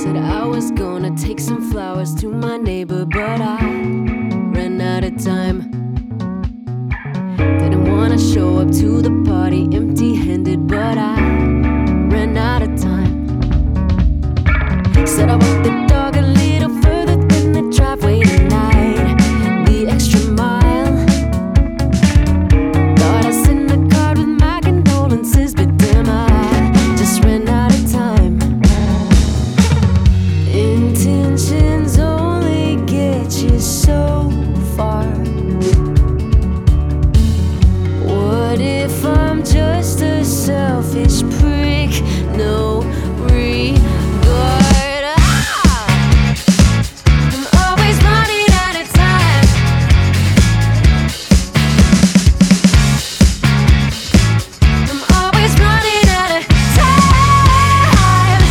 Said I was gonna take some flowers to my neighbor, but I ran out of time. Didn't wanna show up to the party empty-handed, but I ran out of time. Said I walked the dog a little further than the driveway tonight, the extra mile. Thought I sent a card with my condolences, but damn, I just ran out of time. Intentions only get you so far. What if I'm just a selfish prick? No regard. I'm always running out of time. I'm always running out of time.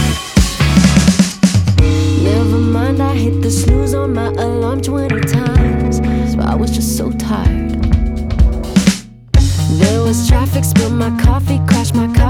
Never mind, I hit the snooze on my alarm 20 times, so I was just so tired. There was traffic, spilled my coffee, crashed my car.